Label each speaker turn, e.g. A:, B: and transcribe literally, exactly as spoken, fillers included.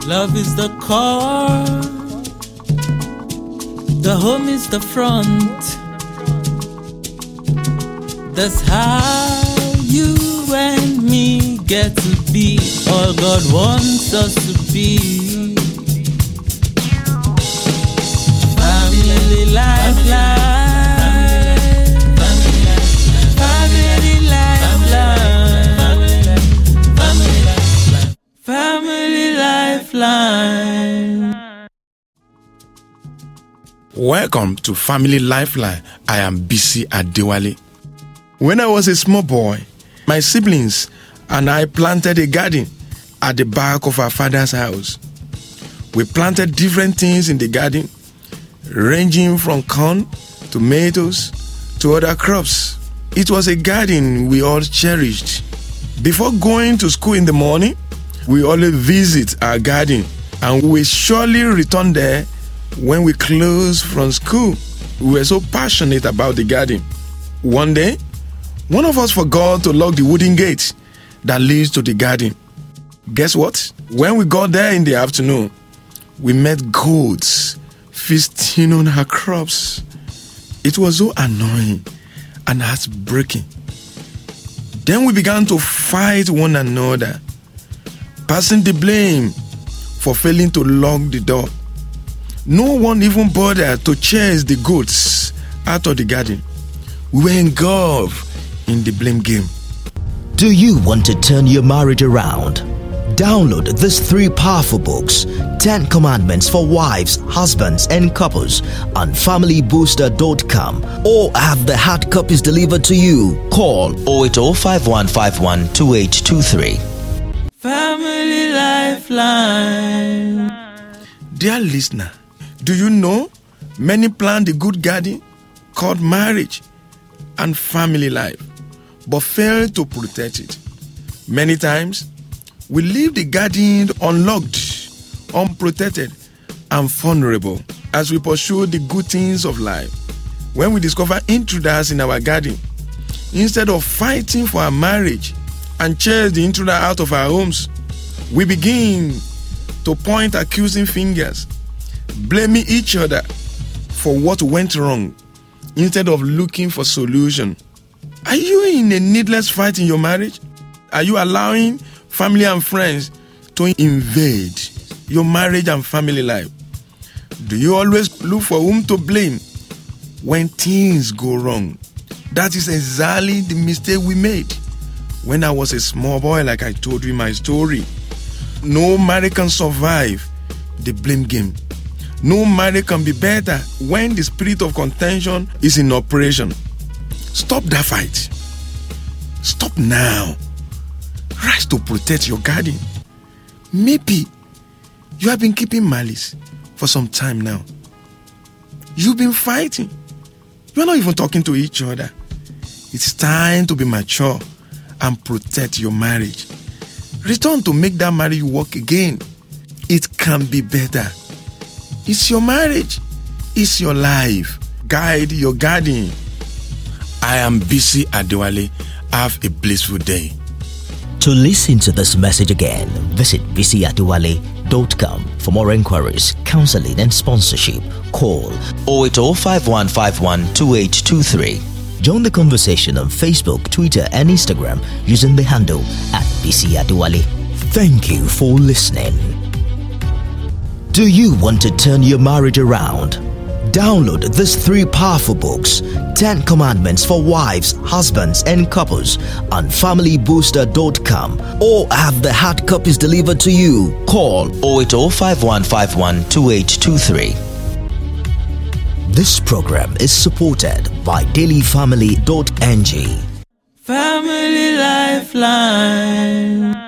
A: Love is the core, the home is the front. That's how you and me get to be all God wants us to be. Family lifeline, family lifeline, family lifeline.
B: Welcome to Family Lifeline. I am B C Adewale. When I was a small boy, my siblings and I planted a garden at the back of our father's house. We planted different things in the garden, ranging from corn, tomatoes, to other crops. It was a garden we all cherished. Before going to school in the morning, we always visit our garden, and we surely return there when we close from school. We were so passionate about the garden. One day, one of us forgot to lock the wooden gate that leads to the garden. Guess what? When we got there in the afternoon, we met goats feasting on our crops. It was so annoying and heartbreaking. Then we began to fight one another, passing the blame for failing to lock the door. No one even bothered to chase the goats out of the garden. We were engulfed in the blame game.
C: Do you want to turn your marriage around? Download these three powerful books, ten Commandments for Wives, Husbands, and Couples on family booster dot com, or have the hard copies delivered to you. Call zero eight zero five one five one two eight two three.
A: Family Lifeline.
B: Dear listener, do you know many plan the good garden called marriage and family life, but fail to protect it? Many times, we leave the garden unlocked, unprotected, and vulnerable as we pursue the good things of life. When we discover intruders in our garden, instead of fighting for our marriage and chase the intruder out of our homes, we begin to point accusing fingers, blaming each other for what went wrong instead of looking for solution. Are you in a needless fight in your marriage? Are you allowing family and friends to invade your marriage and family life? Do you always look for whom to blame when things go wrong? That is exactly the mistake we made when I was a small boy, like I told you in my story. No marriage can survive the blame game. No marriage can be better when the spirit of contention is in operation. Stop that fight. Stop now. Rise to protect your garden. Maybe you have been keeping malice for some time now. You've been fighting. You're not even talking to each other. It's time to be mature and protect your marriage. Return to make that marriage work again. It can be better. It's your marriage. It's your life. Guide your garden. I am B C Adewale. Have a blissful day.
C: To listen to this message again, visit b c adewale dot com. For more inquiries, counseling, and sponsorship, call zero eight zero five one five one two eight two three. Join the conversation on Facebook, Twitter, and Instagram using the handle at B C Adewale. Thank you for listening. Do you want to turn your marriage around? Download these three powerful books, ten Commandments for Wives, Husbands, and Couples on family booster dot com, or have the hard copies delivered to you. Call zero eight zero five one five one two eight two three. This program is supported by daily family dot n g.
A: Family Lifeline.